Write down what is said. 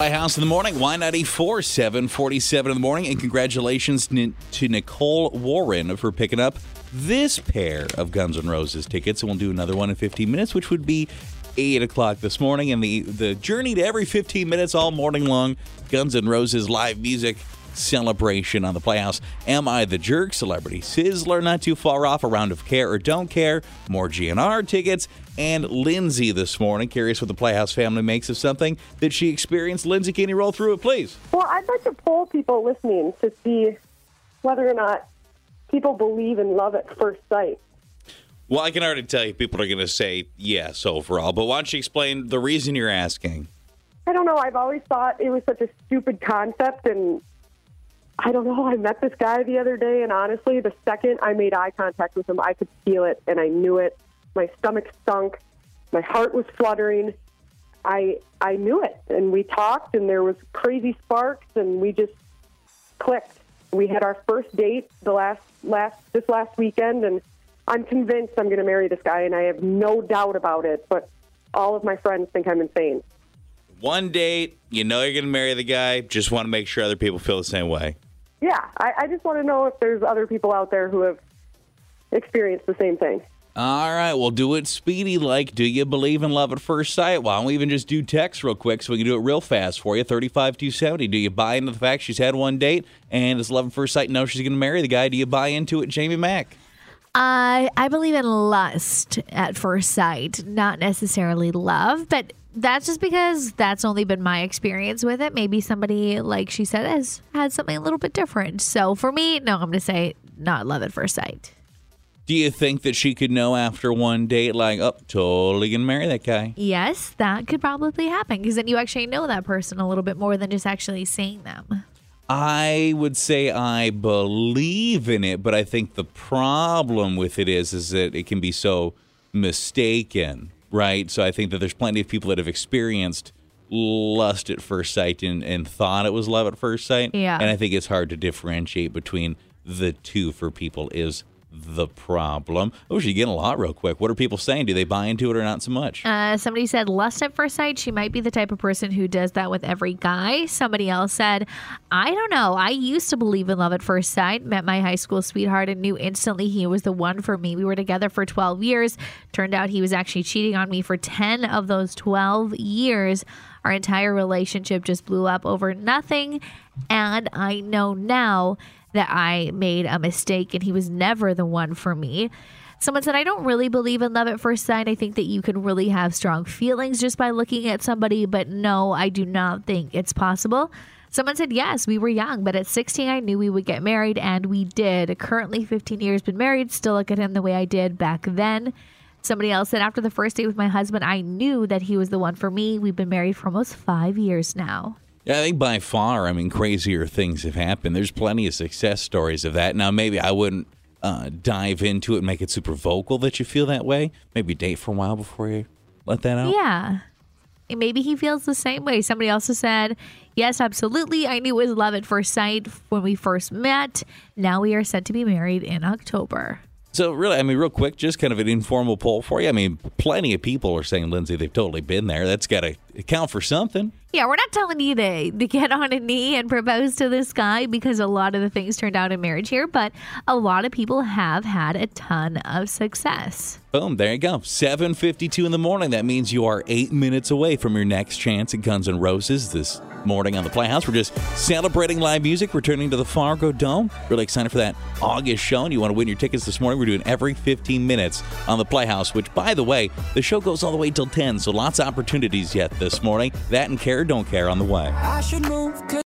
Playhouse in the morning, Y94, 7:47 in the morning. And congratulations to Nicole Warren for picking up this pair of Guns N' Roses tickets. And we'll do another one in 15 minutes, which would be 8 o'clock this morning. And the journey to every 15 minutes all morning long, Guns N' Roses live music celebration on the Playhouse. Am I the Jerk? Celebrity Sizzler, not too far off. A round of Care or Don't Care. More GNR tickets. And Lindsay this morning. Curious what the Playhouse family makes of something that she experienced. Lindsay, can you roll through it, please? Well, I'd like to poll people listening to see whether or not people believe in love at first sight. Well, I can already tell you people are going to say yes overall. But why don't you explain the reason you're asking? I don't know. I've always thought it was such a stupid concept, and I don't know. I met this guy the other day, and honestly, the second I made eye contact with him, I could feel it, and I knew it. My stomach stunk. My heart was fluttering. I knew it, and we talked, and there was crazy sparks, and we just clicked. We had our first date this last weekend, and I'm convinced I'm going to marry this guy, and I have no doubt about it, but all of my friends think I'm insane. One date, you know you're going to marry the guy, just want to make sure other people feel the same way. Yeah, I just want to know if there's other people out there who have experienced the same thing. All right, we'll do it speedy like. Do you believe in love at first sight? Why don't we even just do text real quick so we can do it real fast for you? 35270. Do you buy into the fact she's had one date and it's love at first sight? No, she's going to marry the guy. Do you buy into it, Jamie Mack? I believe in lust at first sight, not necessarily love, but that's just because that's only been my experience with it. Maybe somebody, like she said, has had something a little bit different. So for me, no, I'm going to say not love at first sight. Do you think that she could know after one date, like, oh, totally going to marry that guy? Yes, that could probably happen because then you actually know that person a little bit more than just actually seeing them. I would say I believe in it, but I think the problem with it is that it can be so mistaken, right? So I think that there's plenty of people that have experienced lust at first sight and thought it was love at first sight. Yeah. And I think it's hard to differentiate between the two for people is the problem. Oh, she's getting a lot real quick. What are people saying? Do they buy into it or not so much? Somebody said lust at first sight. She might be the type of person who does that with every guy. Somebody else said, I don't know. I used to believe in love at first sight. Met my high school sweetheart and knew instantly he was the one for me. We were together for 12 years. Turned out he was actually cheating on me for 10 of those 12 years. Our entire relationship just blew up over nothing. And I know now that I made a mistake and he was never the one for me. Someone said, I don't really believe in love at first sight. I think that you can really have strong feelings just by looking at somebody, but no, I do not think it's possible. Someone said, yes, we were young, but at 16, I knew we would get married, and we did. Currently, 15 years been married, still look at him the way I did back then. Somebody else said, after the first date with my husband, I knew that he was the one for me. We've been married for almost 5 years now. Yeah, I think by far, crazier things have happened. There's plenty of success stories of that. Now, maybe I wouldn't dive into it and make it super vocal that you feel that way. Maybe date for a while before you let that out. Yeah. And maybe he feels the same way. Somebody else has said, yes, absolutely. I knew it was love at first sight when we first met. Now we are set to be married in October. So really, real quick, just kind of an informal poll for you. Plenty of people are saying, Lindsay, they've totally been there. That's got to account for something. Yeah, we're not telling you to get on a knee and propose to this guy because a lot of the things turned out in marriage here, but a lot of people have had a ton of success. Boom, there you go. 7:52 in the morning. That means you are 8 minutes away from your next chance at Guns N' Roses this morning on the Playhouse. We're just celebrating live music, returning to the Fargo Dome. Really excited for that August show, and you want to win your tickets this morning. We're doing every 15 minutes on the Playhouse, which, by the way, the show goes all the way till 10, so lots of opportunities yet this morning. That and Care or Don't Care on the way. I should move.